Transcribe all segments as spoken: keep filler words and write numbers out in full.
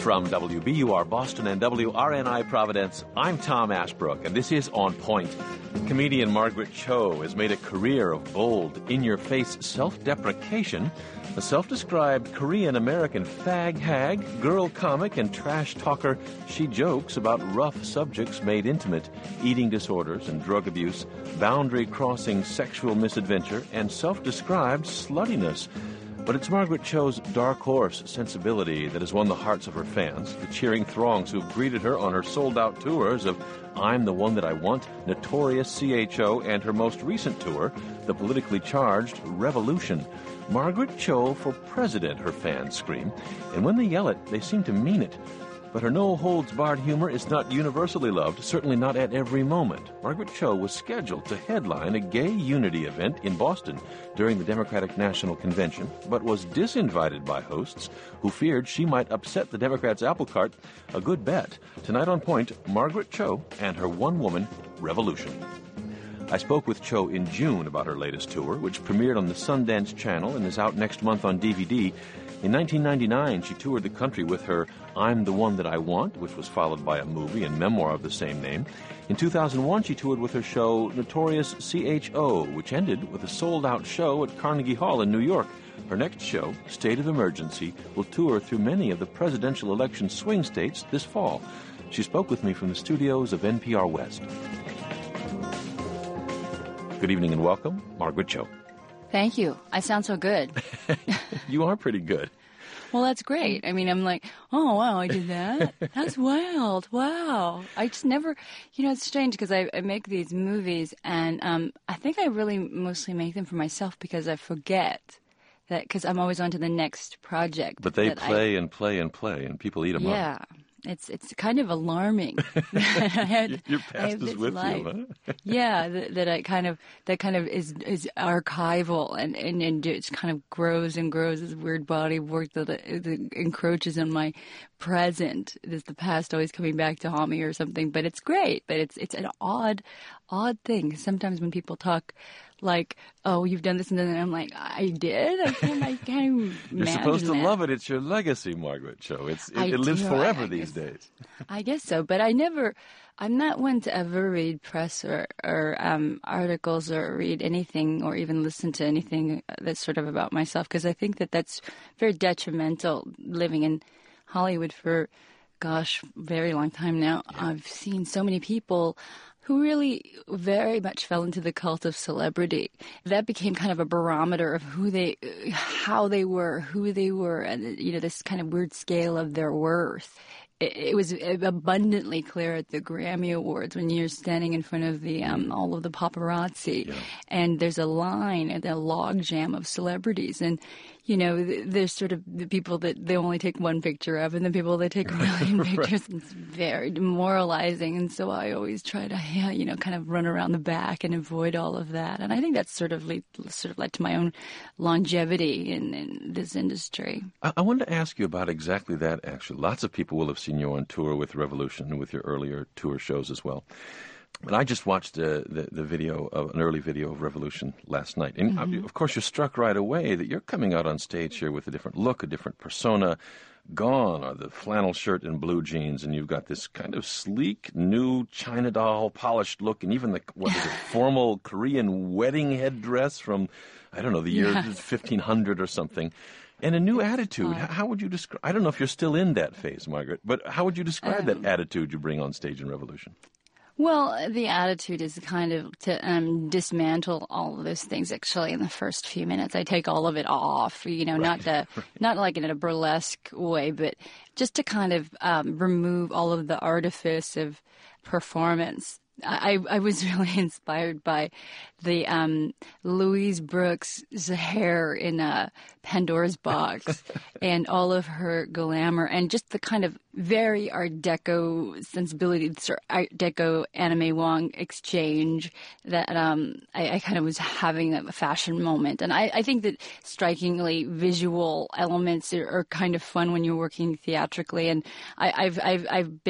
From W B U R Boston and W R N I Providence, I'm Tom Ashbrook, and this is On Point. Comedian Margaret Cho has made a career of bold, in-your-face self-deprecation. A self-described Korean-American fag hag, girl comic, and trash talker, she jokes about rough subjects made intimate, eating disorders and drug abuse, boundary-crossing sexual misadventure, and self-described sluttiness. But it's Margaret Cho's dark horse sensibility that has won the hearts of her fans, the cheering throngs who've greeted her on her sold-out tours of I'm the One That I Want, Notorious C H O, and her most recent tour, the politically charged Revolution. Margaret Cho for president, her fans scream, and when they yell it, they seem to mean it. But her no-holds-barred humor is not universally loved, certainly not at every moment. Margaret Cho was scheduled to headline a gay unity event in Boston during the Democratic National Convention, but was disinvited by hosts who feared she might upset the Democrats' apple cart. A good bet. Tonight on Point, Margaret Cho and her one-woman revolution. I spoke with Cho in June about her latest tour, which premiered on the Sundance Channel and is out next month on D V D. In nineteen ninety-nine, she toured the country with her I'm the One That I Want, which was followed by a movie and memoir of the same name. In two thousand one, she toured with her show Notorious C H O, which ended with a sold-out show at Carnegie Hall in New York. Her next show, State of Emergency, will tour through many of the presidential election swing states this fall. She spoke with me from the studios of N P R West. Good evening and welcome, Margaret Cho. Thank you. I sound so good. You are pretty good. Well, that's great. I mean, I'm like, oh, wow, I did that? That's wild. Wow. I just never, you know, it's strange because I, I make these movies and um, I think I really mostly make them for myself because I forget that, because I'm always on to the next project. But they play I, and play and play and people eat them yeah. up. Yeah. It's it's kind of alarming. I had, Your past is with life. you, huh? Yeah, that, that I kind of that kind of is is archival and, and, and it kind of grows and grows. This weird body of work that, that encroaches on my present. There's the past always coming back to haunt me or something. But it's great. But it's it's an odd odd thing. Sometimes when people talk like, oh, you've done this and then I'm like, I did? I can't, I can't imagine You're supposed to that. love it. It's your legacy, Margaret Cho. It's, it, I it lives do. forever I these guess, days. I guess so. But I never, I'm not one to ever read press or, or um, articles or read anything or even listen to anything that's sort of about myself because I think that that's very detrimental living in Hollywood for, gosh, very long time now. Yeah. I've seen so many people who really very much fell into the cult of celebrity. That became kind of a barometer of who they, how they were, who they were, and, you know, this kind of weird scale of their worth. It, it was abundantly clear at the Grammy Awards when you're standing in front of the um, all of the paparazzi, yeah. and there's a line, a log jam of celebrities, and you know, there's sort of the people that they only take one picture of and the people that take a million pictures. Right. It's very demoralizing. And so I always try to, yeah, you know, kind of run around the back and avoid all of that. And I think that's sort of lead, sort of led to my own longevity in, in this industry. I, I wanted to ask you about exactly that, actually. Lots of people will have seen you on tour with Revolution and with your earlier tour shows as well. But I just watched uh, the the video of an early video of Revolution last night, and mm-hmm. of course you're struck right away that you're coming out on stage here with a different look, a different persona. Gone are the flannel shirt and blue jeans, and you've got this kind of sleek, new China doll, polished look, and even the what is it, formal Korean wedding headdress from I don't know the year yes. fifteen hundred or something. And a new attitude. Uh, how would you describe? I don't know if you're still in that phase, Margaret, but how would you describe um, that attitude you bring on stage in Revolution? Well, the attitude is kind of to um, dismantle all of those things. Actually, in the first few minutes, I take all of it off. You know, right. not to, not like in a burlesque way, but just to kind of um, remove all of the artifice of performance. I, I was really inspired by the um, Louise Brooks' hair in uh, Pandora's Box and all of her glamour and just the kind of very Art Deco sensibility, sort of Art Deco Anime Wong exchange that um, I, I kind of was having a fashion moment. And I, I think that strikingly visual elements are, are kind of fun when you're working theatrically. And I, I've, I've, I've been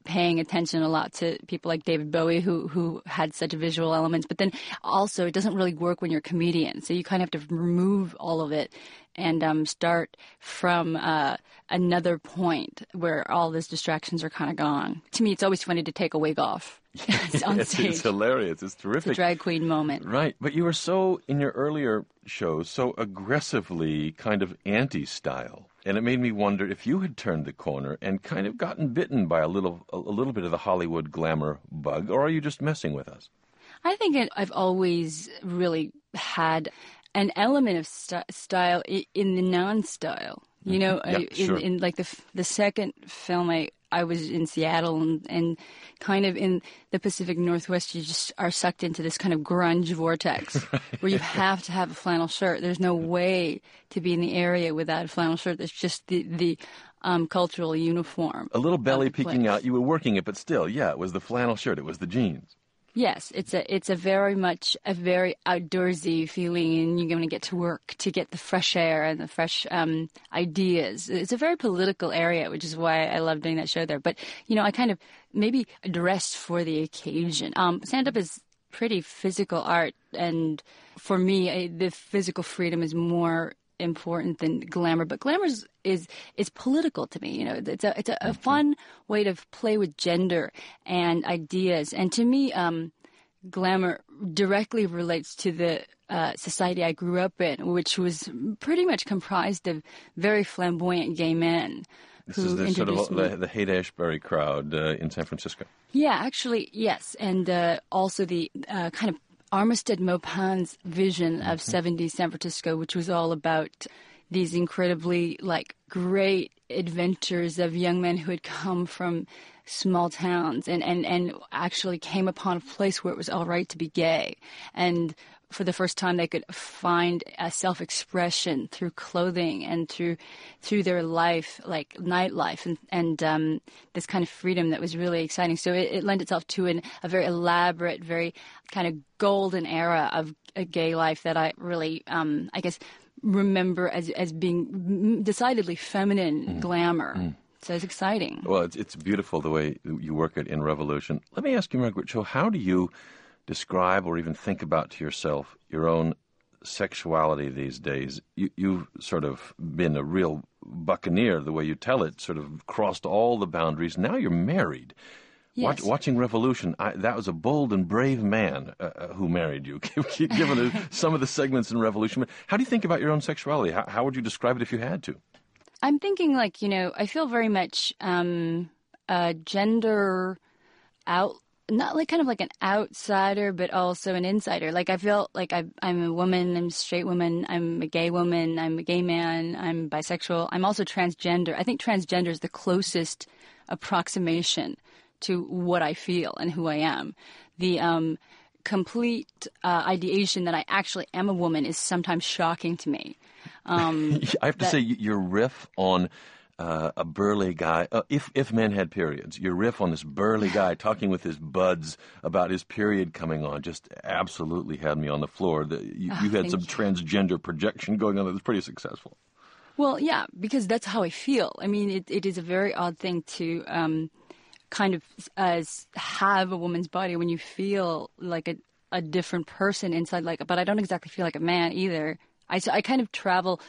paying attention a lot to people like David Bowie who who had such visual elements. But then also it doesn't really work when you're a comedian. So you kind of have to remove all of it and um, start from uh, another point where all those distractions are kind of gone. To me, it's always funny to take a wig off. It's on it's, stage. it's hilarious. It's terrific. It's a drag queen moment. Right. But you were so, in your earlier shows, so aggressively kind of anti-style. And it made me wonder if you had turned the corner and kind of gotten bitten by a little a little bit of the Hollywood glamour bug, or are you just messing with us? I think it, I've always really had an element of st- style i- in the non-style. You know, Yeah, I, sure. in, in like the f- the second film, I, I was in Seattle and, and kind of in the Pacific Northwest, you just are sucked into this kind of grunge vortex where you have to have a flannel shirt. There's no way to be in the area without a flannel shirt. There's just the, the um, cultural uniform. A little belly of the peeking place. out. You were working it, but still, yeah, it was the flannel shirt. It was the jeans. Yes, it's a it's a very much a very outdoorsy feeling, and you're going to get to work to get the fresh air and the fresh um, ideas. It's a very political area, which is why I love doing that show there. But you know, I kind of maybe dressed for the occasion. Um, stand-up is pretty physical art, and for me, I, the physical freedom is more important than glamour. But glamour is, is is political to me. You know, it's a it's a, a fun way to play with gender and ideas. And to me, um, glamour directly relates to the uh, society I grew up in, which was pretty much comprised of very flamboyant gay men. This who is the sort of introduced me. the, the Haight-Ashbury crowd uh, in San Francisco. Yeah, actually, yes. And uh, also the uh, kind of Armistead Maupin's vision of seventies San Francisco, which was all about these incredibly, like, great adventures of young men who had come from small towns and, and, and actually came upon a place where it was all right to be gay. And for the first time, they could find a self-expression through clothing and through through their life, like nightlife, and, and um, this kind of freedom that was really exciting. So it, it lent itself to an, a very elaborate, very kind of golden era of a gay life that I really, um, I guess, remember as as being decidedly feminine Mm. glamour. Mm. So it's exciting. Well, it's, it's beautiful the way you work it in Revolution. Let me ask you, Margaret Cho, how do you describe or even think about to yourself your own sexuality these days? You, you've sort of been a real buccaneer, the way you tell it, sort of crossed all the boundaries. Now you're married. Yes. Watch, watching Revolution, I, that was a bold and brave man uh, uh, who married you, given some of the segments in Revolution. How do you think about your own sexuality? How, how would you describe it if you had to? I'm thinking, like, you know, I feel very much um, a gender out, not like kind of like an outsider, but also an insider. Like, I feel like I, I'm a woman, I'm a straight woman, I'm a gay woman, I'm a gay man, I'm bisexual. I'm also transgender. I think transgender is the closest approximation to what I feel and who I am. The um, complete uh, ideation that I actually am a woman is sometimes shocking to me. Um, I have to that, say, your riff on uh, a burly guy, uh, if if men had periods, your riff on this burly guy talking with his buds about his period coming on just absolutely had me on the floor. The, you, Oh, you had thank some you. transgender projection going on that was pretty successful. Well, yeah, because that's how I feel. I mean, it, it is a very odd thing to um, kind of uh, have a woman's body when you feel like a, a different person inside. Like, but I don't exactly feel like a man either. I, so I kind of travel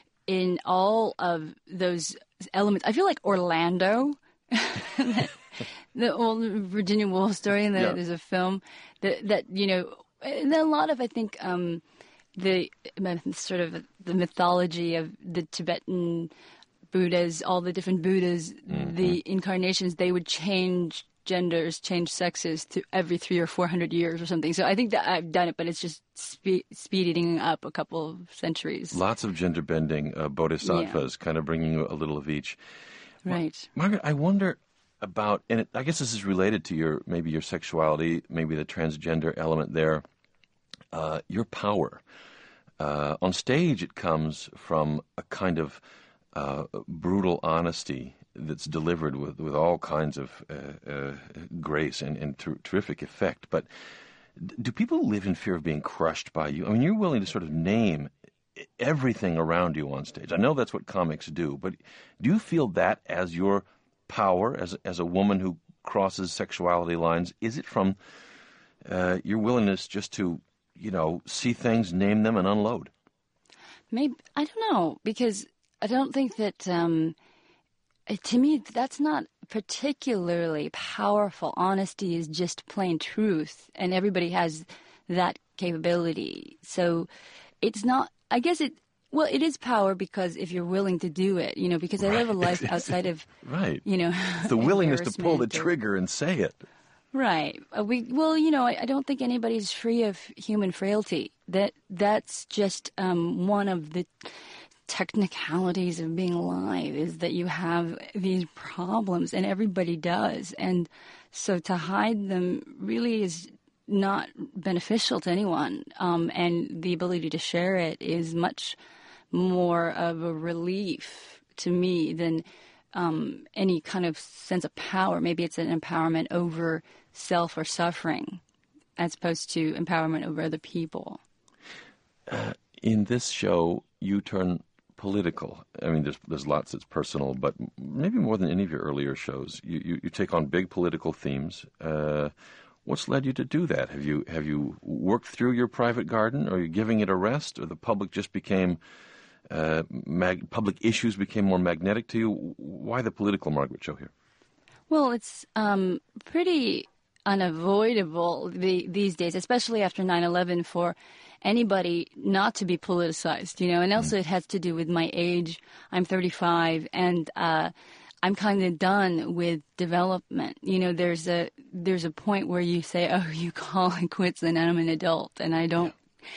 in all of those elements. I feel like Orlando, the old Virginia Woolf story, and the, Yeah. there's a film that, that, you know, and then a lot of, I think, um, the sort of the mythology of the Tibetan Buddhas, all the different Buddhas, Mm-hmm. the incarnations, they would change genders, change sexes to every three or four hundred years or something. So I think that I've done it, but it's just spe- speeding up a couple of centuries. Lots of gender bending uh, bodhisattvas, kind of bringing you a little of each. Right. Margaret, I wonder about, and it, I guess this is related to your maybe your sexuality, maybe the transgender element there, uh, your power. Uh, on stage, it comes from a kind of uh, brutal honesty that's delivered with, with all kinds of uh, uh, grace and, and ter- terrific effect. But d- do people live in fear of being crushed by you? I mean, you're willing to sort of name everything around you on stage. I know that's what comics do, but do you feel that as your power, as as a woman who crosses sexuality lines? Is it from uh, your willingness just to, you know, see things, name them, and unload? Maybe, I don't know, because I don't think that, um, to me, that's not particularly powerful. Honesty is just plain truth, and everybody has that capability. So it's not, I guess it, well, it is power because if you're willing to do it, you know, because I live a life outside of, right. you know, it's the willingness to pull the or, trigger and say it. Right. Uh, we well, you know, I, I don't think anybody's free of human frailty. That that's just um, one of the technicalities of being alive, is that you have these problems, and everybody does. And so to hide them really is not beneficial to anyone. Um, and the ability to share it is much more of a relief to me than um, any kind of sense of power. Maybe it's an empowerment over self or suffering, as opposed to empowerment over other people. Uh, in this show, you turn political. I mean, there's there's lots that's personal, but maybe more than any of your earlier shows, you you, you take on big political themes. Uh, what's led you to do that? Have you have you worked through your private garden? Are you giving it a rest, or the public just became uh, mag- public issues became more magnetic to you? Why the political Margaret Cho here? Well, it's um, pretty unavoidable the, these days, especially after nine eleven, for anybody not to be politicized, you know. And also it has to do with my age. I'm thirty-five, and uh, I'm kind of done with development. You know, there's a there's a point where you say, oh, you call it quits, and I'm an adult, and I don't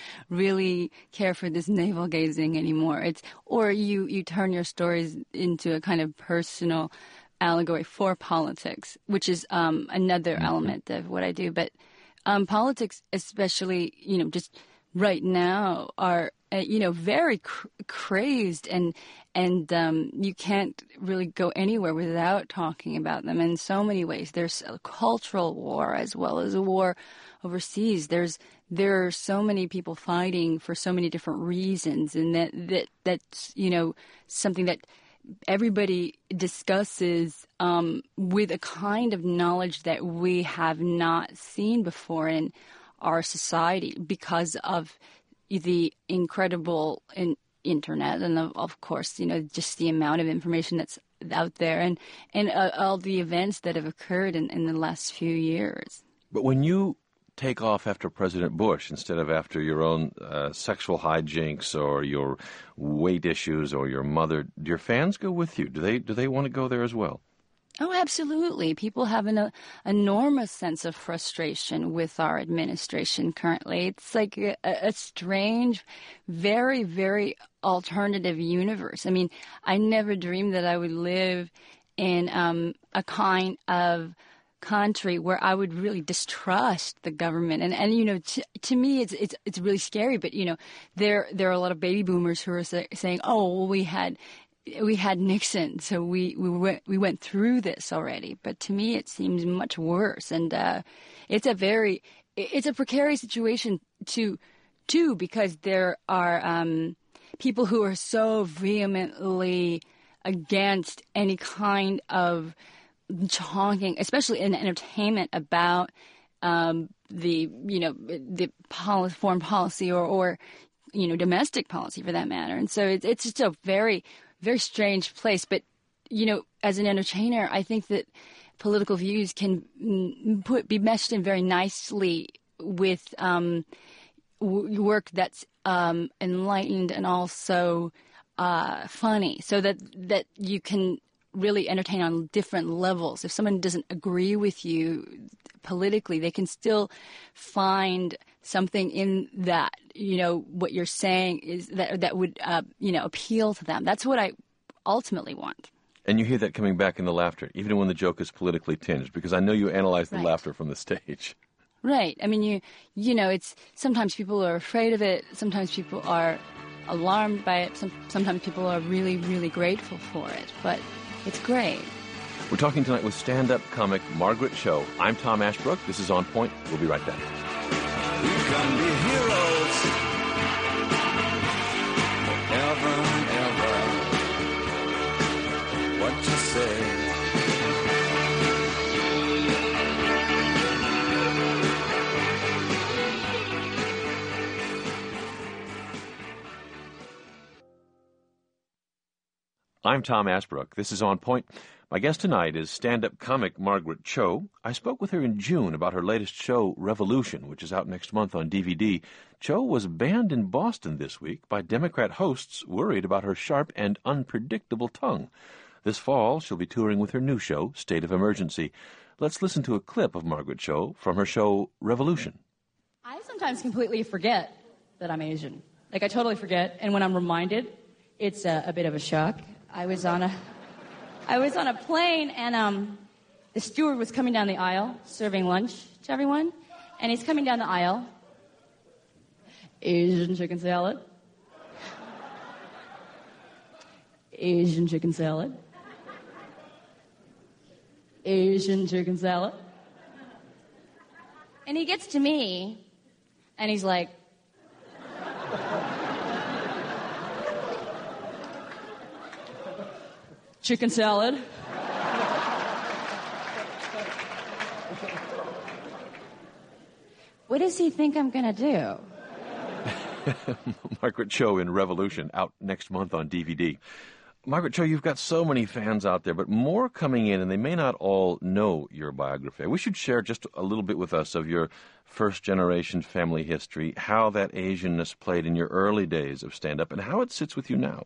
really care for this navel gazing anymore. It's or you, you turn your stories into a kind of personal allegory for politics, which is um, another mm-hmm. element of what I do. But um, politics, especially, you know, just right now, are uh, you know very cr- crazed, and and um, you can't really go anywhere without talking about them in so many ways. There's a cultural war as well as a war overseas. There's there are so many people fighting for so many different reasons, and that that that's you know something that everybody discusses um, with a kind of knowledge that we have not seen before in our society because of the incredible in- internet and, of, of course, you know, just the amount of information that's out there and, and uh, all the events that have occurred in, in the last few years. But when you take off after President Bush instead of after your own uh, sexual hijinks or your weight issues or your mother, do your fans go with you? Do they do they want to go there as well? Oh, absolutely. People have an uh, enormous sense of frustration with our administration currently. It's like a, a strange, very, very alternative universe. I mean, I never dreamed that I would live in um, a kind of country where I would really distrust the government, and and you know, to, to me, it's it's it's really scary. But you know, there there are a lot of baby boomers who are say, saying, "Oh, well, we had we had Nixon, so we we went we went through this already." But to me, it seems much worse, and uh, it's a very it's a precarious situation to too because there are um, people who are so vehemently against any kind of talking, especially in entertainment, about um, the you know the poli- foreign policy or, or you know domestic policy for that matter, and so it's it's just a very very strange place. But you know, as an entertainer, I think that political views can put be meshed in very nicely with um, w- work that's um, enlightened and also uh, funny, so that that you can really entertain on different levels. If someone doesn't agree with you politically, they can still find something in that, you know, what you're saying is that that would, uh, you know, appeal to them. That's what I ultimately want. And you hear that coming back in the laughter, even when the joke is politically tinged, because I know you analyze the Right. laughter from the stage. Right. I mean, you, you know, it's sometimes people are afraid of it. Sometimes people are alarmed by it. Some, sometimes people are really, really grateful for it. But it's great. We're talking tonight with stand-up comic Margaret Cho. I'm Tom Ashbrook. This is On Point. We'll be right back. We can be heroes forever and ever. What you say? I'm Tom Ashbrook. This is On Point. My guest tonight is stand-up comic Margaret Cho. I spoke with her in June about her latest show, Revolution, which is out next month on D V D. Cho was banned in Boston this week by Democrat hosts worried about her sharp and unpredictable tongue. This fall, she'll be touring with her new show, State of Emergency. Let's listen to a clip of Margaret Cho from her show, Revolution. I sometimes completely forget that I'm Asian. Like, I totally forget, and when I'm reminded, it's a, a bit of a shock. I was on a... I was on a plane, and um, the steward was coming down the aisle, serving lunch to everyone, and he's coming down the aisle. Asian chicken salad. Asian chicken salad. Asian chicken salad. And he gets to me, and he's like, chicken salad. What does he think I'm going to do? Margaret Cho in Revolution, out next month on D V D. Margaret Cho, you've got so many fans out there, but more coming in, and they may not all know your biography. We should share just a little bit with us of your first-generation family history, how that Asianness played in your early days of stand-up, and how it sits with you now.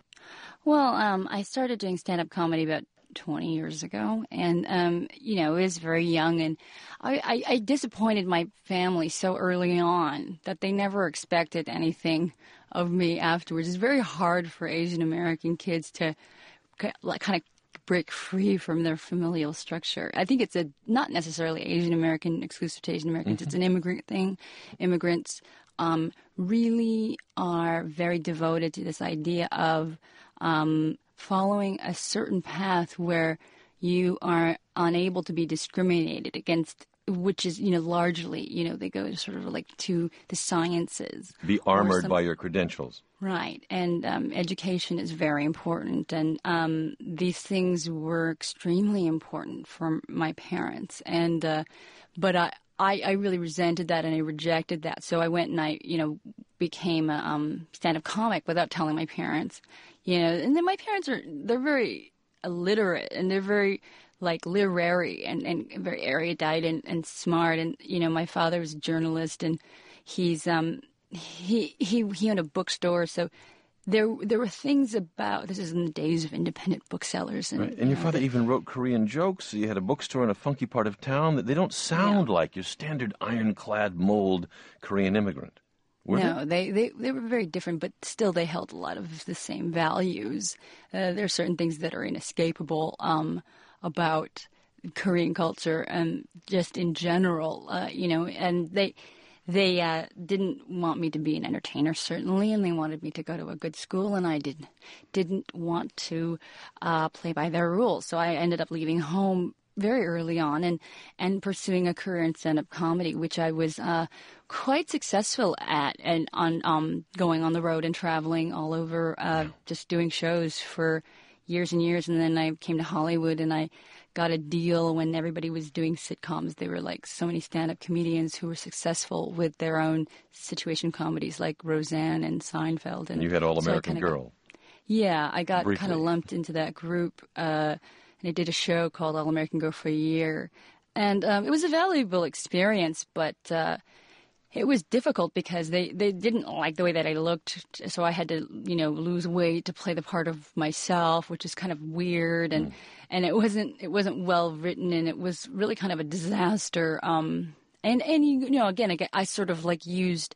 Well, um, I started doing stand-up comedy about twenty years ago, and, um, you know, I was very young, and I, I, I disappointed my family so early on that they never expected anything of me afterwards. It's very hard for Asian American kids to like, kind of break free from their familial structure. I think it's a not necessarily Asian American, exclusive to Asian Americans. Mm-hmm. It's an immigrant thing. Immigrants um, really are very devoted to this idea of Um, following a certain path where you are unable to be discriminated against, which is, you know, largely, you know, they go to sort of like to the sciences. Be armored some, by your credentials. Right. And um, education is very important. And um, these things were extremely important for my parents. And, uh, but I, I, I really resented that and I rejected that. So I went and I, you know, became a um, stand-up comic without telling my parents. You know, and then my parents are, they're very illiterate and they're very, like, literary and, and very erudite and, and smart. And, you know, my father was a journalist and he's, um, he, he, he owned a bookstore. So there, there were things about, this is in the days of independent booksellers. And, right. and your you know, father the, even wrote Korean jokes. You had a bookstore in a funky part of town that they don't sound yeah. like your standard ironclad mold Korean immigrant. Were no, they? they, they they were very different, but still they held a lot of the same values. Uh, there are certain things that are inescapable um, about Korean culture and just in general, uh, you know, and they they uh, didn't want me to be an entertainer, certainly, and they wanted me to go to a good school, and I didn't, didn't want to uh, play by their rules. So I ended up leaving home very early on and, and pursuing a career in stand-up comedy, which I was uh, quite successful at, and on um, going on the road and traveling all over, uh, just doing shows for years and years. And then I came to Hollywood and I got a deal when everybody was doing sitcoms. There were like so many stand-up comedians who were successful with their own situation comedies like Roseanne and Seinfeld. And, and you had All American so Girl. Got, yeah, I got Briefly. kind of lumped into that group. Uh, And I did a show called All American Girl for a year. And um, it was a valuable experience, but uh, it was difficult because they, they didn't like the way that I looked. So I had to, you know, lose weight to play the part of myself, which is kind of weird. And, mm. and it wasn't it wasn't well written, and it was really kind of a disaster. Um, and, and, you know, again, I, I sort of like used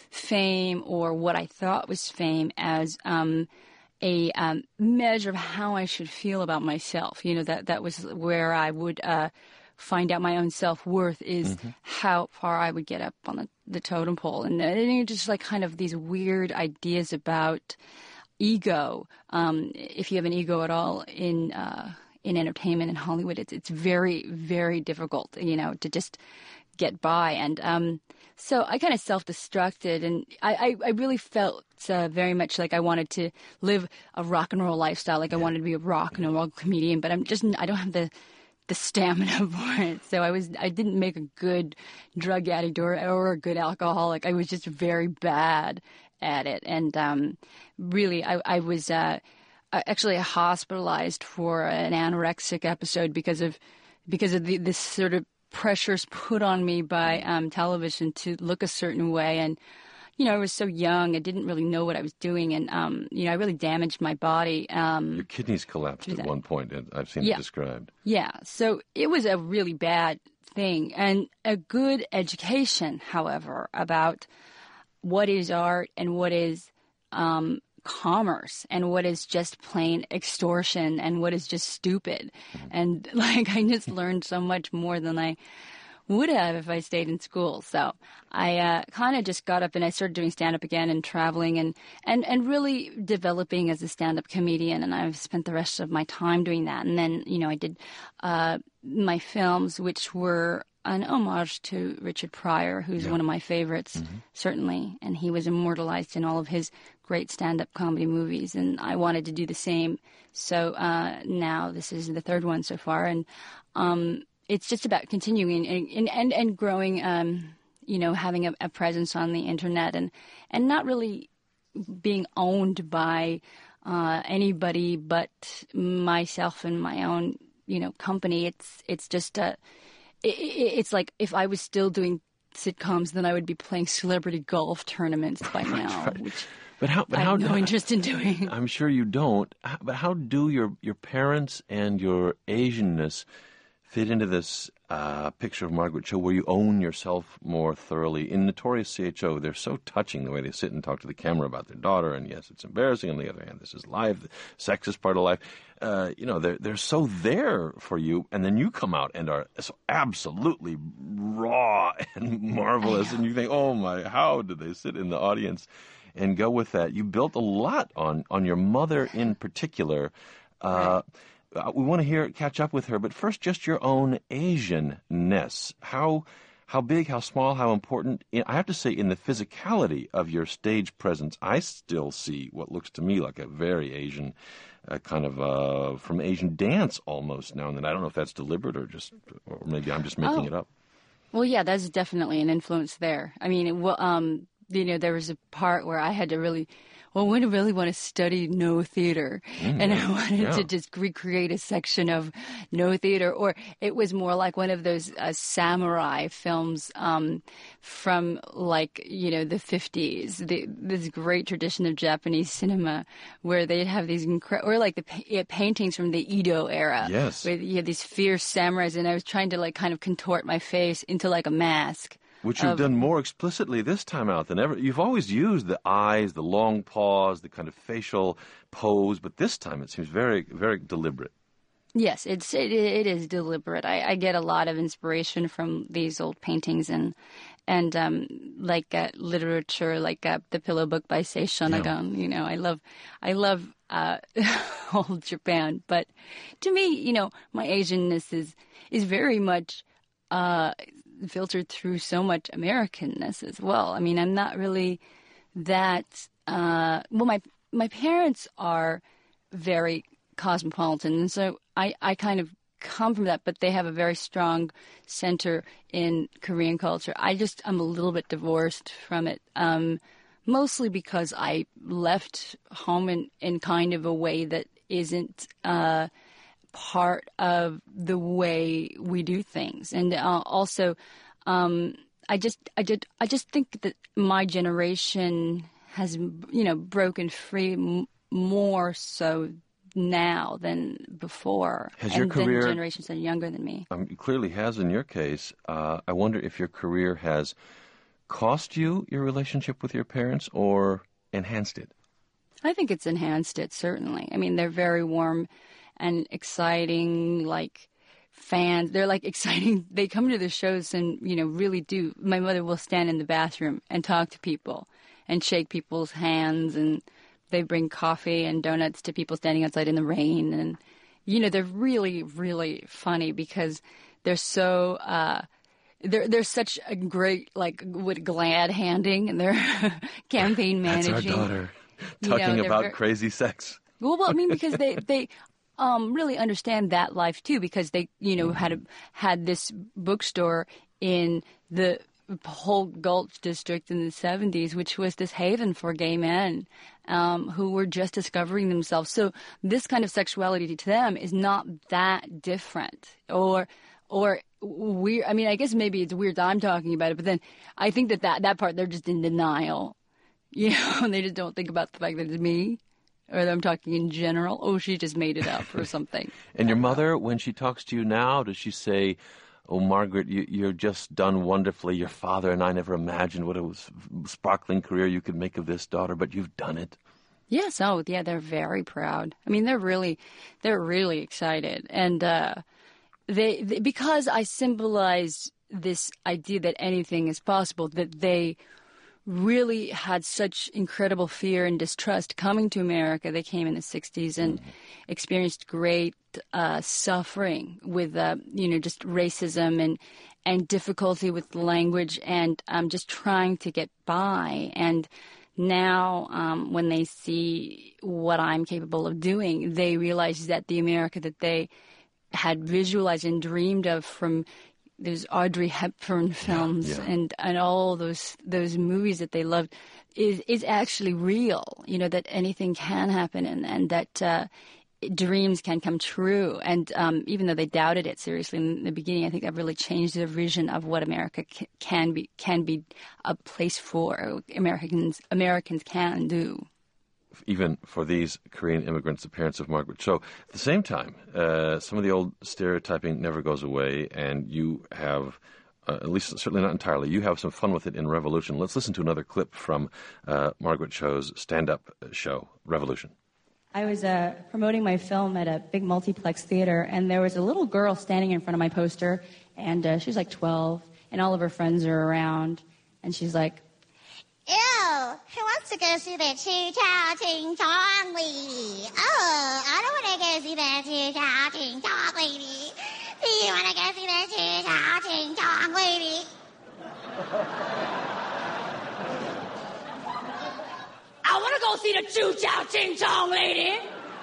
fame or what I thought was fame as um, – a um, measure of how I should feel about myself. You know, that, that was where I would uh, find out my own self-worth is mm-hmm. how far I would get up on the, the totem pole. And, and just like kind of these weird ideas about ego. Um, if you have an ego at all in uh, in entertainment in Hollywood, it's it's very, very difficult, you know, to just get by. And um, so I kind of self-destructed, and I, I, I really felt uh, very much like I wanted to live a rock and roll lifestyle, like I wanted to be a rock and roll comedian, but I'm just, I don't have the the stamina for it. So I was, I didn't make a good drug addict or, or a good alcoholic. I was just very bad at it. And um, really, I, I was, uh, actually hospitalized for an anorexic episode because of because of the, this sort of pressures put on me by um, television to look a certain way. And, you know, I was so young, I didn't really know what I was doing. And, um, you know, I really damaged my body. Um, Your kidneys collapsed at one point, and I've seen yeah. it described. Yeah. So it was a really bad thing. And a good education, however, about what is art and what is um, commerce and what is just plain extortion and what is just stupid. Mm-hmm. And like I just learned so much more than I would have if I stayed in school. So I uh, kind of just got up and I started doing stand-up again and traveling and, and, and really developing as a stand-up comedian. And I've spent the rest of my time doing that. And then, you know, I did uh, my films, which were an homage to Richard Pryor, who's yeah. one of my favorites, mm-hmm. certainly. And he was immortalized in all of his great stand-up comedy movies. And I wanted to do the same. So uh, now this is the third one so far. And um, it's just about continuing and, and, and growing, um, you know, having a, a presence on the internet and, and not really being owned by uh, anybody but myself and my own, you know, company. It's, it's just a... It's like if I was still doing sitcoms, then I would be playing celebrity golf tournaments by now, right. which but how, but I how, have no interest in doing. I'm sure you don't. But how do your, your parents and your Asianness fit into this uh, picture of Margaret Cho where you own yourself more thoroughly? In Notorious C H O, they're so touching the way they sit and talk to the camera about their daughter, and yes, it's embarrassing. On the other hand, this is life. Sex is part of life. Uh, you know, they're, they're so there for you, and then you come out and are so absolutely raw and marvelous, and you think, oh my, how did they sit in the audience and go with that? You built a lot on, on your mother in particular. Uh, right. We want to hear, catch up with her, but first, just your own Asian-ness. How, how big, how small, how important? I have to say, in the physicality of your stage presence, I still see what looks to me like a very Asian Uh, kind of uh, from Asian dance almost now and then. I don't know if that's deliberate or just, or maybe I'm just making oh. it up. Well, yeah, that's definitely an influence there. I mean, it, well, um, you know, there was a part where I had to really, well, I really want to study no theater, mm, and I wanted yeah. to just recreate a section of no theater, or it was more like one of those uh, samurai films um, from like, you know, the fifties, the, this great tradition of Japanese cinema where they'd have these incredible, or like the pa- yeah, paintings from the Edo era. Yes. Where you had these fierce samurais, and I was trying to like kind of contort my face into like a mask. Which you've of, done more explicitly this time out than ever. You've always used the eyes, the long pause, the kind of facial pose, but this time it seems very, very deliberate. Yes, it's it, it is deliberate. I, I get a lot of inspiration from these old paintings and and um, like uh, literature, like uh, the Pillow Book by Sei Shonagon. Yeah. You know, I love I love uh, old Japan, but to me, you know, my Asianness is is very much Uh, filtered through so much Americanness as well. I mean, I'm not really that, uh, well, my my parents are very cosmopolitan, and so I, I kind of come from that, but they have a very strong center in Korean culture. I just, I'm a little bit divorced from it, um, mostly because I left home in, in kind of a way that isn't uh, part of the way we do things. And uh, also, um, I just, I just, I just think that my generation has, you know, broken free m- more so now than before. Has and your career, then generations that are younger than me. Um, it clearly has in your case. Uh, I wonder if your career has cost you your relationship with your parents or enhanced it? I think it's enhanced it, certainly. I mean, they're very warm and exciting, like fans. They're like exciting. They come to the shows and, you know, really do. My mother will stand in the bathroom and talk to people and shake people's hands, and they bring coffee and donuts to people standing outside in the rain. And, you know, they're really, really funny because they're so, uh, they're, they're such a great, like, with glad handing and they're campaign managing. That's our daughter talking you know, about very, crazy sex. Well, well, I mean, because they, they um, really understand that life, too, because they, you know, had a, had this bookstore in the Polk Gulch district in the seventies, which was this haven for gay men um, who were just discovering themselves. So this kind of sexuality to them is not that different, or or weird. I mean, I guess maybe it's weird that I'm talking about it, but then I think that that, that part they're just in denial. You know, they just don't think about the fact that it's me. Or that I'm talking in general. Oh, she just made it up or something. And your mother, when she talks to you now, does she say, "Oh, Margaret, you, you're just done wonderfully. Your father and I never imagined what a sparkling career you could make of this, daughter, but you've done it"? Yes. Oh, yeah. They're very proud. I mean, they're really, they're really excited, and uh, they, they because I symbolize this idea that anything is possible. That they really had such incredible fear and distrust coming to America. They came in the sixties and experienced great uh, suffering with, uh, you know, just racism and and difficulty with language and um, just trying to get by. And now um, when they see what I'm capable of doing, they realize that the America that they had visualized and dreamed of from those Audrey Hepburn films yeah, yeah. and and all those those movies that they loved is is actually real. You know, that anything can happen and and that uh, dreams can come true. And um, even though they doubted it seriously in the beginning, I think that really changed their vision of what America c- can be can be a place for. Americans Americans can do. Even for these Korean immigrants, the parents of Margaret Cho. At the same time, uh, some of the old stereotyping never goes away, and you have, uh, at least certainly not entirely, you have some fun with it in Revolution. Let's listen to another clip from uh, Margaret Cho's stand-up show, Revolution. I was uh, promoting my film at a big multiplex theater, and there was a little girl standing in front of my poster, and uh, she was like twelve, and all of her friends are around, and she's like, "Ew, who wants to go see the Choo Chow Ching Chong lady? Oh, I don't want to go see the Choo Chow Ching Chong lady. Do you want to go see the Choo Chow Ching Chong lady?" I want to go see the Choo Chow Ching Chong lady.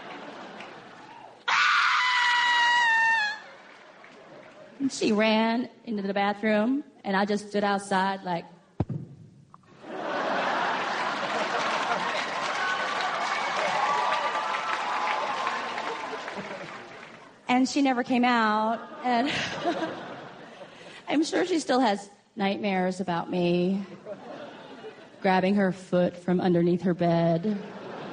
And she ran into the bathroom, and I just stood outside like, and she never came out, and I'm sure she still has nightmares about me grabbing her foot from underneath her bed,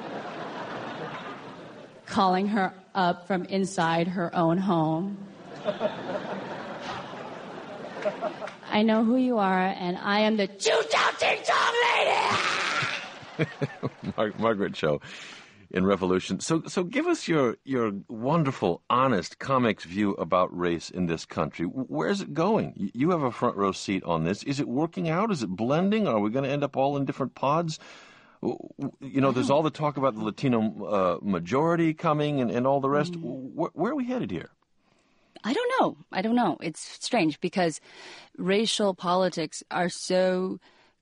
calling her up from inside her own home. I know who you are, and I am the Choo Chow Ching Chong lady! Mar- Margaret Cho in Revolution. So so give us your, your wonderful, honest comics view about race in this country. Where's it going? You have a front row seat on this. Is it working out? Is it blending? Are we going to end up all in different pods? You know, there's all the talk about the Latino uh, majority coming and, and all the rest. Mm. Where, where are we headed here? I don't know. I don't know. It's strange because racial politics are so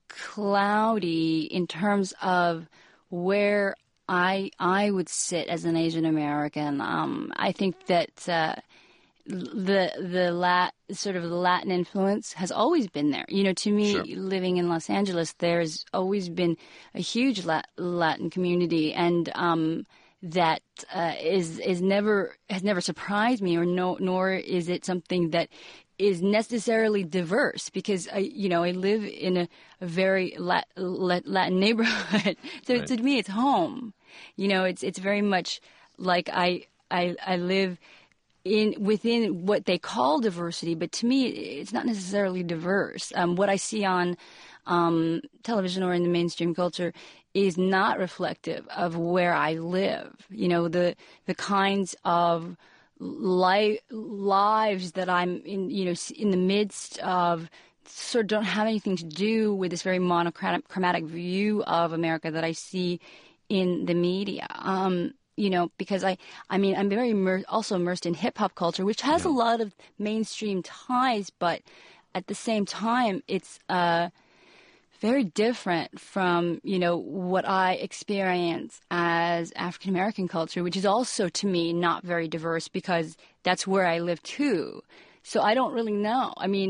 cloudy in terms of where I I would sit as an Asian American. Um, I think that uh, the the lat sort of the Latin influence has always been there. You know, to me, sure. Living in Los Angeles, there's always been a huge Lat- Latin community, and um, that uh, is is never has never surprised me, or no, nor is it something that is necessarily diverse, because I, you know, I live in a, a very Lat, Latin neighborhood, so right. To me, it's home. You know, it's it's very much like I I I live in within what they call diversity, but to me, it's not necessarily diverse. Um, what I see on um, television or in the mainstream culture is not reflective of where I live. You know, the the kinds of li- lives that I'm in, you know, in the midst of, sort of don't have anything to do with this very monochromatic view of America that I see in the media. Um, you know, because I, I mean, I'm very immer- also immersed in hip hop culture, which has yeah. a lot of mainstream ties, but at the same time, it's uh, very different from, you know, what I experience as African American culture, which is also, to me, not very diverse, because that's where I live too. So I don't really know. I mean,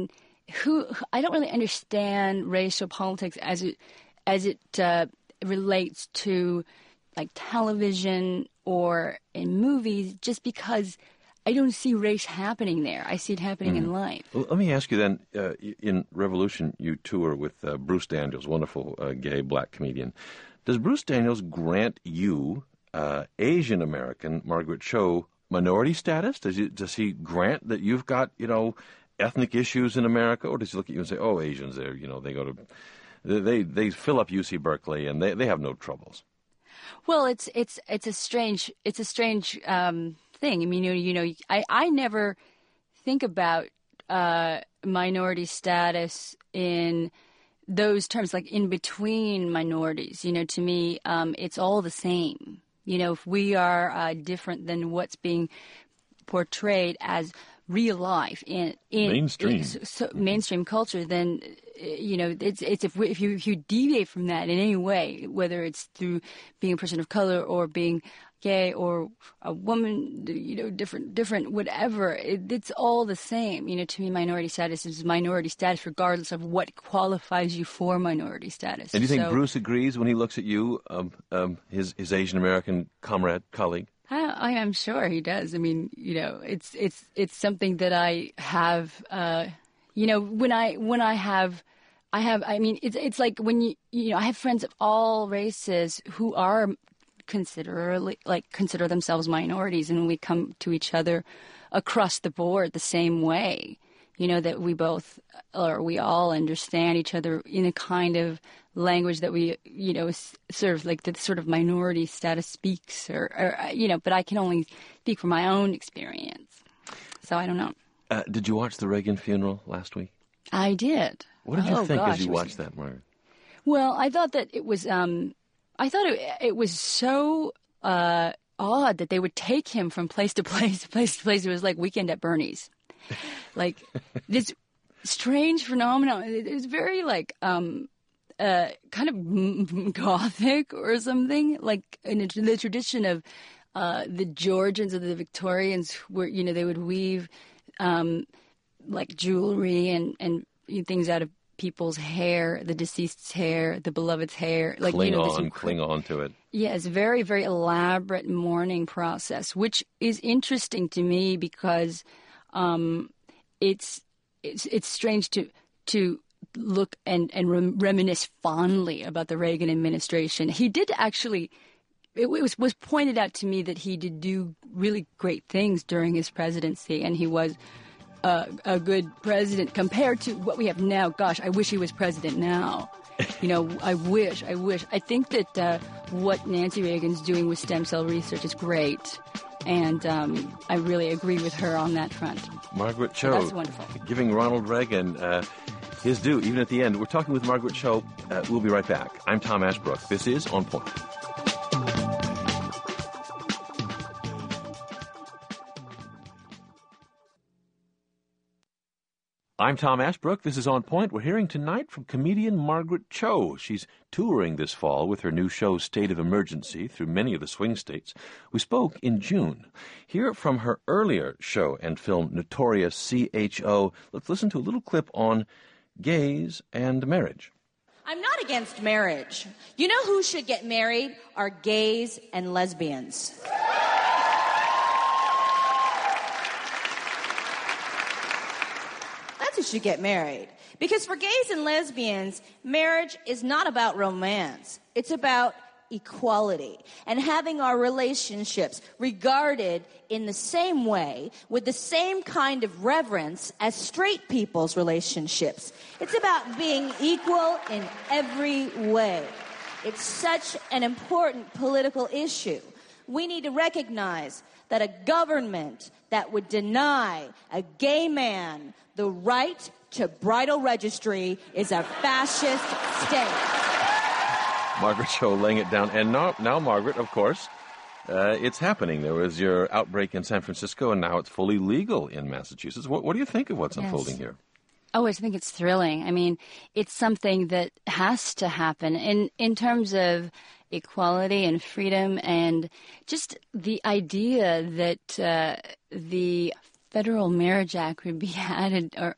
who I don't really understand racial politics as it as it uh, relates to like television or in movies, just because I don't see race happening there. I see it happening mm. in life. Well, let me ask you then, uh, in Revolution, you tour with uh, Bruce Daniels, wonderful uh, gay black comedian. Does Bruce Daniels grant you, uh, Asian American Margaret Cho, minority status? Does he, does he grant that you've got, you know, ethnic issues in America? Or does he look at you and say, oh, Asians, they're, you know, they go to, they, they fill up U C Berkeley and they, they have no troubles? Well, it's it's it's a strange it's a strange um, thing. I mean, you know, you know, I, I never think about uh, minority status in those terms, like in between minorities. You know, to me, um, it's all the same. You know, if we are uh, different than what's being portrayed as real life in, in mainstream in, so, mainstream culture, then you know it's it's if we, if you if you deviate from that in any way, whether it's through being a person of color or being gay or a woman, you know, different different whatever, it, it's all the same. You know, to me, minority status is minority status, regardless of what qualifies you for minority status. And do you think so, Bruce agrees when he looks at you, um, um, his his Asian American comrade colleague? I, I'm sure he does. I mean, you know, it's it's it's something that I have. Uh, you know, when I when I have, I have. I mean, it's it's like when you you know, I have friends of all races who are consider like consider themselves minorities, and we come to each other across the board the same way. You know, that we both or we all understand each other in a kind of language that we, you know, sort of like the sort of minority status speaks, or, or you know, but I can only speak from my own experience. So I don't know. Uh, did you watch the Reagan funeral last week? I did. What did you oh, think gosh, as you was, watched that, Margaret? Well, I thought that it was, um, I thought it, it was so uh, odd that they would take him from place to place, place to place. It was like Weekend at Bernie's. Like this strange phenomenon. It was very like um, uh, kind of gothic or something. Like in the tradition of uh, the Georgians or the Victorians, where you know they would weave um, like jewelry and and things out of people's hair, the deceased's hair, the beloved's hair. Like cling you know, on, this, cling on to it. Yeah, it's a very very elaborate mourning process, which is interesting to me because. Um, it's it's it's strange to to look and and rem- reminisce fondly about the Reagan administration. He did actually. It was was pointed out to me that he did do really great things during his presidency, and he was a, a good president compared to what we have now. Gosh, I wish he was president now. You know, I wish, I wish. I think that uh, what Nancy Reagan's doing with stem cell research is great. And um, I really agree with her on that front. Margaret Cho. That's wonderful. Giving Ronald Reagan uh, his due, even at the end. We're talking with Margaret Cho. Uh, we'll be right back. I'm Tom Ashbrook. This is On Point. I'm Tom Ashbrook. This is On Point. We're hearing tonight from comedian Margaret Cho. She's touring this fall with her new show, State of Emergency, through many of the swing states. We spoke in June. Hear from her earlier show and film, Notorious C H O. Let's listen to a little clip on gays and marriage. I'm not against marriage. You know who should get married are gays and lesbians. Who should get married. Because for gays and lesbians, marriage is not about romance. It's about equality and having our relationships regarded in the same way, with the same kind of reverence as straight people's relationships. It's about being equal in every way. It's such an important political issue. We need to recognize that a government that would deny a gay man the right to bridal registry is a fascist state. Margaret Cho laying it down. And now, now Margaret, of course, uh, it's happening. There was your outbreak in San Francisco, and now it's fully legal in Massachusetts. What, what do you think of what's yes. unfolding here? Oh, I think it's thrilling. I mean, it's something that has to happen in, in terms of equality and freedom, and just the idea that uh, the Federal Marriage Act would be added or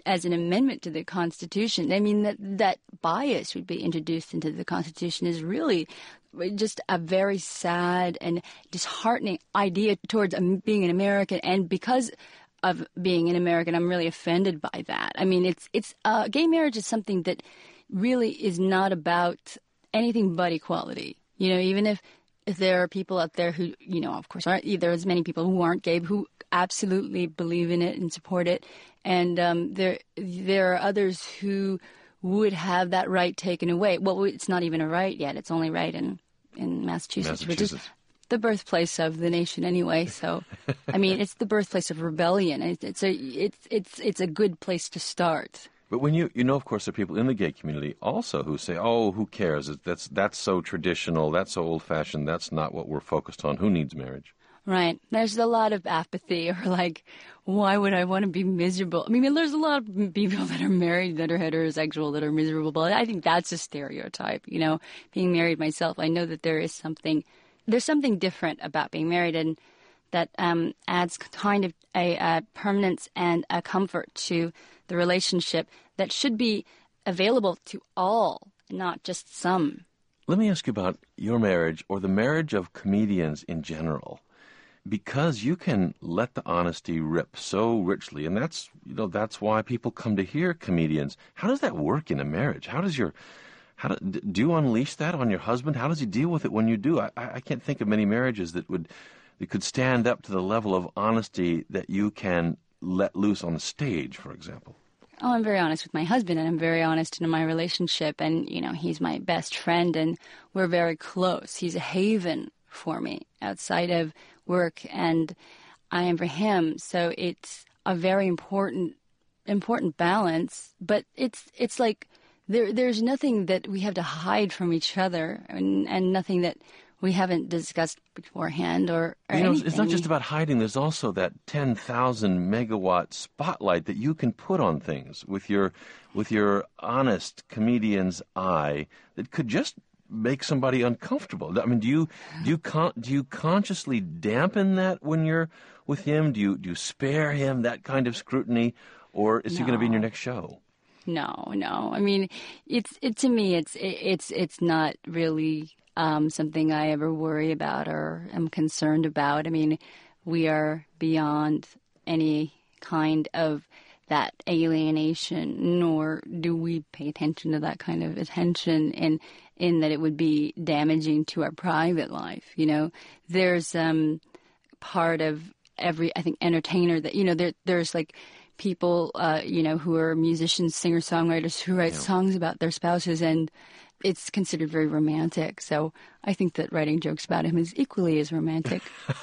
as an amendment to the Constitution. I mean, that that bias would be introduced into the Constitution is really just a very sad and disheartening idea towards um, being an American. And because of being an American, I'm really offended by that. I mean, it's it's uh, gay marriage is something that really is not about anything but equality. You know, even if, if there are people out there who, you know, of course, aren't there as many people who aren't gay who absolutely believe in it and support it, and um, there there are others who would have that right taken away. Well, it's not even a right yet; it's only right in in Massachusetts, Massachusetts. which is the birthplace of the nation anyway. So, I mean, it's the birthplace of rebellion. It's, it's a it's it's it's a good place to start. But when you, you know, of course, there are people in the gay community also who say, oh, who cares? That's, that's so traditional. That's so old-fashioned. That's not what we're focused on. Who needs marriage? Right. There's a lot of apathy or like, why would I want to be miserable? I mean, there's a lot of people that are married that are heterosexual that are miserable. I think that's a stereotype, you know, being married myself. I know that there is something, there's something different about being married, and that um, adds kind of a, a permanence and a comfort to the relationship that should be available to all, not just some. Let me ask you about your marriage or the marriage of comedians in general, because you can let the honesty rip so richly, and that's, you know, that's why people come to hear comedians. How does that work in a marriage? How does your how do, do you unleash that on your husband? How does he deal with it when you do? I, I can't think of many marriages that would that could stand up to the level of honesty that you can let loose on the stage, for example. Oh, I'm very honest with my husband, and I'm very honest in my relationship. And, you know, he's my best friend, and we're very close. He's a haven for me outside of work, and I am for him. So it's a very important, important balance. But it's it's like there there's nothing that we have to hide from each other, and, and nothing that we haven't discussed beforehand or, or you know, anything. It's not just about hiding. There's also that ten thousand megawatt spotlight that you can put on things with your with your honest comedian's eye that could just make somebody uncomfortable. I mean, do you do you con- do you consciously dampen that when you're with him? Do you do you spare him that kind of scrutiny, or is No. he going to be in your next show? No, no. I mean, it's it to me. It's it, it's it's not really um, something I ever worry about or am concerned about. I mean, we are beyond any kind of that alienation, nor do we pay attention to that kind of attention in in that it would be damaging to our private life. You know, there's um, part of every I think entertainer that you know there there's like. people, uh, you know, who are musicians, singer-songwriters who write Yeah. songs about their spouses, and it's considered very romantic. So I think that writing jokes about him is equally as romantic.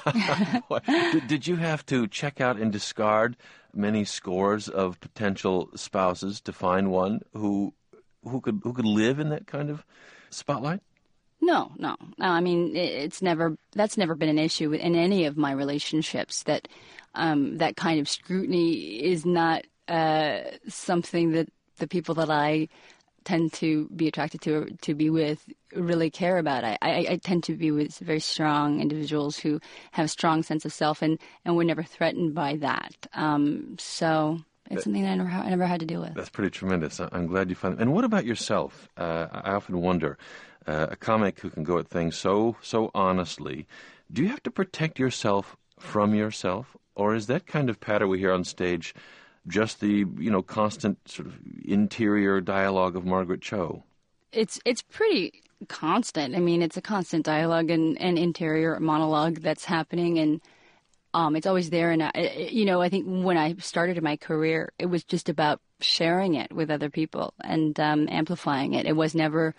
What- did, did you have to check out and discard many scores of potential spouses to find one who who could who could live in that kind of spotlight? No, no, no. I mean, it, it's never that's never been an issue in any of my relationships. That um, that kind of scrutiny is not uh, something that the people that I tend to be attracted to or to be with really care about. I, I, I tend to be with very strong individuals who have a strong sense of self, and, and were never threatened by that. Um, so it's something that I never, I never had to deal with. That's pretty tremendous. I- I'm glad you found it. And what about yourself? Uh, I often wonder, uh, a comic who can go at things so so honestly, do you have to protect yourself from yourself? Or is that kind of patter we hear on stage just the, you know, constant sort of interior dialogue of Margaret Cho? It's it's pretty constant. I mean, it's a constant dialogue and, and interior monologue that's happening, and um, it's always there. And, I, you know, I think when I started my career, it was just about sharing it with other people and um, amplifying it. It was never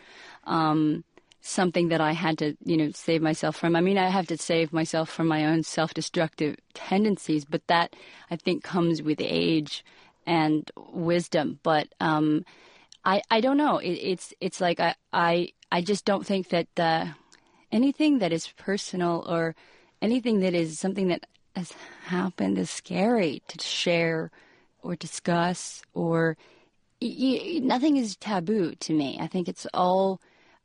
um, something that I had to, you know, save myself from. I mean, I have to save myself from my own self-destructive tendencies, but that, I think, comes with age and wisdom. But um, I, I don't know. It, it's it's like I, I, I just don't think that uh, anything that is personal or anything that is something that has happened is scary to share or discuss, or y- y- nothing is taboo to me. I think it's all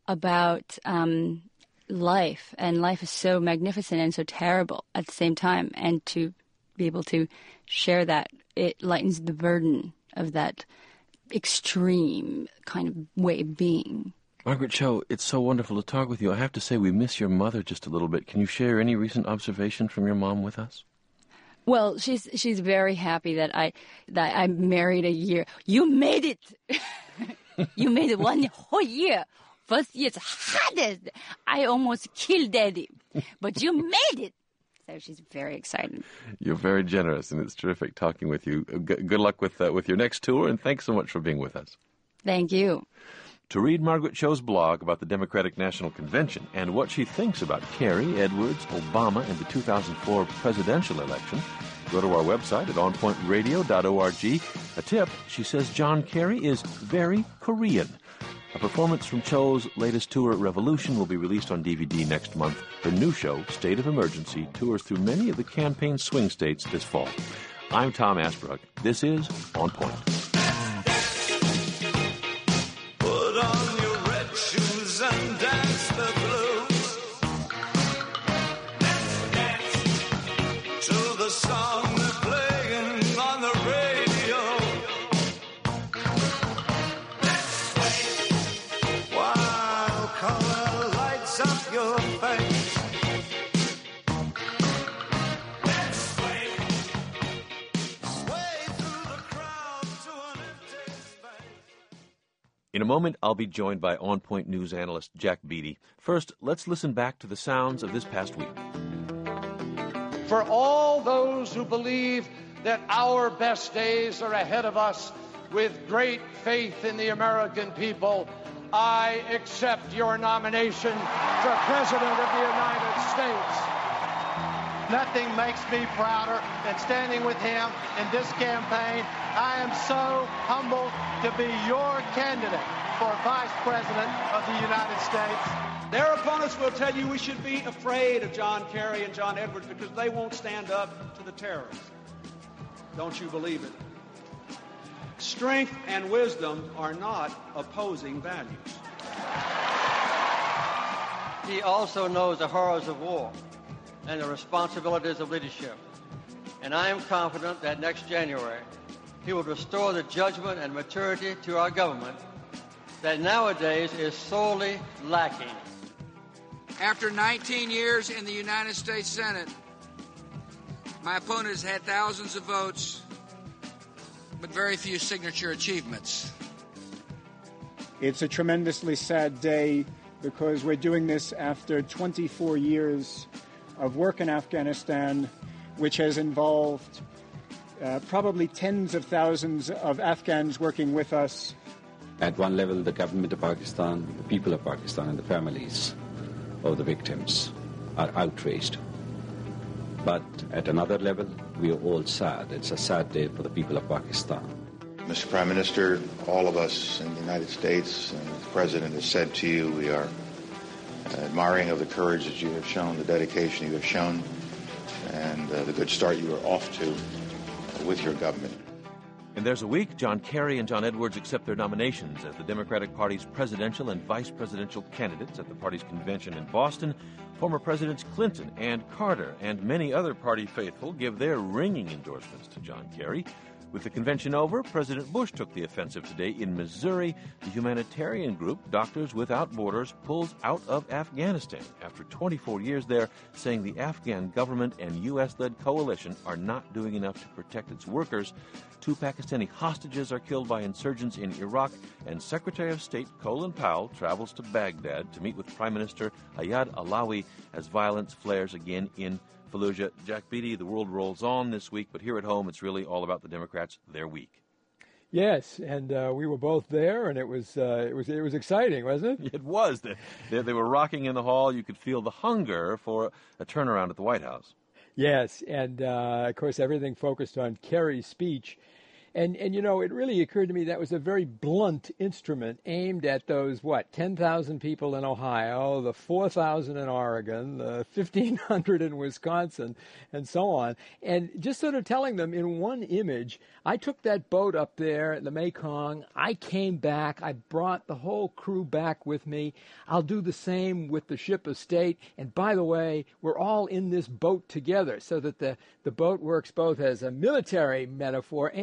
about um, life, and life is so magnificent and so terrible at the same time, and to be able to share that, it lightens the burden of that extreme kind of way of being. Margaret Cho, it's so wonderful to talk with you. I have to say we miss your mother just a little bit. Can you share any recent observation from your mom with us? Well, she's she's very happy that I that I married a year. You made it. You made it one whole year. First year's hardest. I almost killed Daddy, but you made it. So she's very excited. You're very generous, and it's terrific talking with you. G- good luck with uh, with your next tour, and thanks so much for being with us. Thank you. To read Margaret Cho's blog about the Democratic National Convention and what she thinks about Kerry, Edwards, Obama, and the two thousand four presidential election, go to our website at on point radio dot org. A tip, she says John Kerry is very Korean. A performance from Cho's latest tour, Revolution, will be released on D V D next month. Her new show, State of Emergency, tours through many of the campaign swing states this fall. I'm Tom Ashbrook. This is On Point. Put on your red shoes and dance the blues. Dance, dance to the song they're playing on the radio. Let's sway while color lights up your face. Let's sway, sway through the crowd to an empty space. In a moment, I'll be joined by On Point News analyst Jack Beatty. First, let's listen back to the sounds of this past week. For all those who believe that our best days are ahead of us, with great faith in the American people, I accept your nomination for President of the United States. Nothing makes me prouder than standing with him in this campaign. I am so humbled to be your candidate for Vice President of the United States. Their opponents will tell you we should be afraid of John Kerry and John Edwards because they won't stand up to the terrorists. Don't you believe it? Strength and wisdom are not opposing values. He also knows the horrors of war and the responsibilities of leadership. And I am confident that next January, he will restore the judgment and maturity to our government that nowadays is sorely lacking. After nineteen years in the United States Senate, my opponent has had thousands of votes, but very few signature achievements. It's a tremendously sad day because we're doing this after twenty-four years of work in Afghanistan, which has involved uh, probably tens of thousands of Afghans working with us. At one level, the government of Pakistan, the people of Pakistan, and the families of the victims are outraged. But at another level, we are all sad. It's a sad day for the people of Pakistan. Mister Prime Minister, all of us in the United States and the President has said to you, we are admiring of the courage that you have shown, the dedication you have shown, and uh, the good start you are off to uh, with your government. And there's a week, John Kerry and John Edwards accept their nominations as the Democratic Party's presidential and vice presidential candidates at the party's convention in Boston. Former Presidents Clinton and Carter and many other party faithful give their ringing endorsements to John Kerry. With the convention over, President Bush took the offensive today in Missouri. The humanitarian group Doctors Without Borders pulls out of Afghanistan after twenty-four years there, saying the Afghan government and U S-led coalition are not doing enough to protect its workers. Two Pakistani hostages are killed by insurgents in Iraq, and Secretary of State Colin Powell travels to Baghdad to meet with Prime Minister Ayad Allawi as violence flares again in Fallujah. Jack Beatty, the world rolls on this week, but here at home, it's really all about the Democrats, their week. Yes, and uh, we were both there, and it was uh, it was it was exciting, wasn't it? It was. They, they, they were rocking in the hall. You could feel the hunger for a turnaround at the White House. Yes, and uh, of course everything focused on Kerry's speech. And, and, you know, it really occurred to me that was a very blunt instrument aimed at those, what, ten thousand people in Ohio, the four thousand in Oregon, the fifteen hundred in Wisconsin, and so on. And just sort of telling them in one image, I took that boat up there at the Mekong. I came back. I brought the whole crew back with me. I'll do the same with the ship of state. And by the way, we're all in this boat together, so that the, the boat works both as a military metaphor and as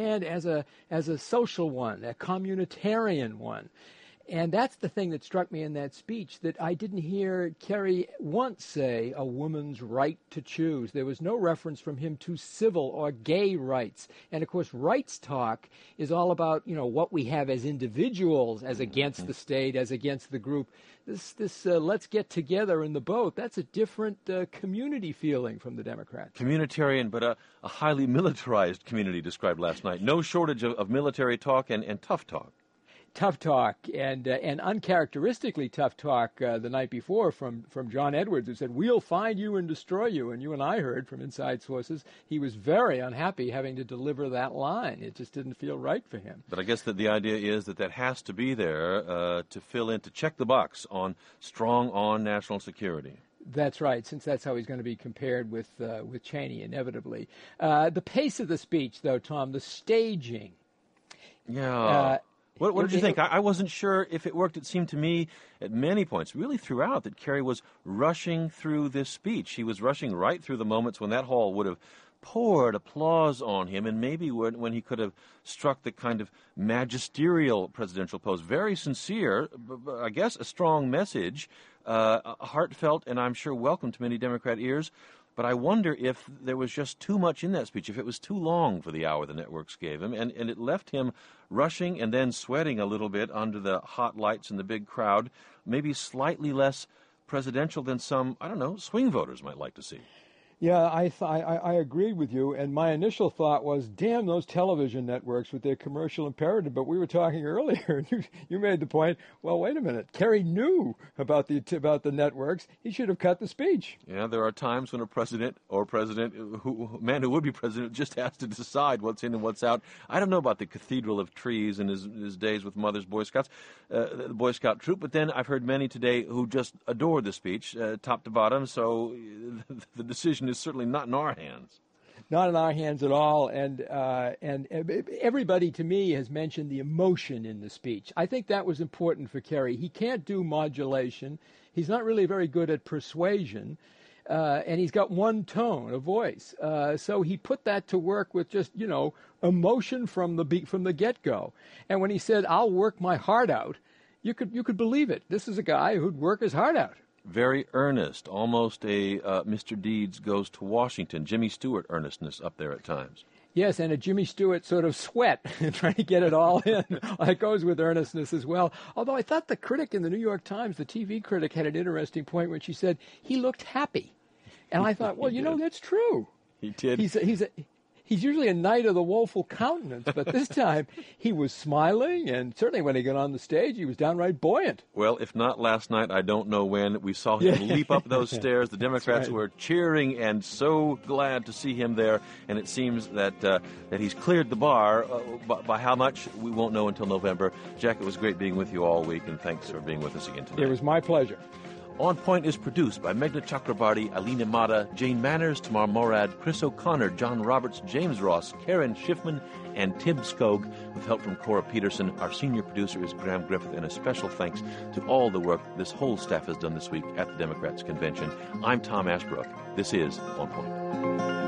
as a as a social one, a communitarian one. And that's the thing that struck me in that speech, that I didn't hear Kerry once say a woman's right to choose. There was no reference from him to civil or gay rights. And, of course, rights talk is all about, you know, what we have as individuals, as against the state, as against the group. This, this uh, let's get together in the boat, that's a different uh, community feeling from the Democrats. Communitarian, but a, a highly militarized community described last night. No shortage of, of military talk and, and tough talk. Tough talk, and uh, and uncharacteristically tough talk uh, the night before from, from John Edwards, who said, "We'll find you and destroy you." And you and I heard from inside sources he was very unhappy having to deliver that line. It just didn't feel right for him. But I guess that the idea is that that has to be there uh, to fill in, to check the box on strong on national security. That's right, since that's how he's going to be compared with, uh, with Cheney, inevitably. Uh, the pace of the speech, though, Tom, the staging. Yeah. Uh, What, what did you think? I, I wasn't sure if it worked. It seemed to me at many points, really throughout, that Kerry was rushing through this speech. He was rushing right through the moments when that hall would have poured applause on him, and maybe when, when he could have struck the kind of magisterial presidential pose. Very sincere, I guess a strong message, uh, heartfelt, and I'm sure welcome to many Democrat ears. But I wonder if there was just too much in that speech, if it was too long for the hour the networks gave him, and, and it left him rushing and then sweating a little bit under the hot lights and the big crowd, maybe slightly less presidential than some, I don't know, swing voters might like to see. Yeah, I, th- I I agree with you, and my initial thought was, damn those television networks with their commercial imperative. But we were talking earlier, you, you made the point, well, wait a minute, Kerry knew about the about the networks. He should have cut the speech. Yeah, there are times when a president or president, who man who would be president, just has to decide what's in and what's out. I don't know about the Cathedral of Trees and his, his days with Mother's Boy Scouts, uh, the Boy Scout troop, but then I've heard many today who just adored the speech, uh, top to bottom, so the decision is certainly not in our hands. Not in our hands at all, and uh, and everybody to me has mentioned the emotion in the speech. I think that was important for Kerry. He can't do modulation. He's not really very good at persuasion, uh, and he's got one tone, a voice. Uh, so he put that to work with just, you know, emotion from the be- from the get-go. And when he said, "I'll work my heart out," you could you could believe it. This is a guy who'd work his heart out. Very earnest, almost a uh, Mister Deeds Goes to Washington, Jimmy Stewart earnestness up there at times. Yes, and a Jimmy Stewart sort of sweat, trying to get it all in. It goes with earnestness as well. Although I thought the critic in the New York Times, the T V critic, had an interesting point when she said he looked happy. And I thought, well, you know, that's true. He did. He's a, he's a, He's usually a knight of the woeful countenance, but this time he was smiling, and certainly when he got on the stage, he was downright buoyant. Well, if not last night, I don't know when. We saw him yeah. leap up those stairs. The Democrats right. were cheering and so glad to see him there, and it seems that uh, that he's cleared the bar. Uh, by, by how much, we won't know until November. Jack, it was great being with you all week, and thanks for being with us again tonight. It was my pleasure. On Point is produced by Meghna Chakrabarty, Alina Mata, Jane Manners, Tamar Morad, Chris O'Connor, John Roberts, James Ross, Karen Schiffman, and Tim Skog, with help from Cora Peterson. Our senior producer is Graham Griffith, and a special thanks to all the work this whole staff has done this week at the Democrats' convention. I'm Tom Ashbrook. This is On Point.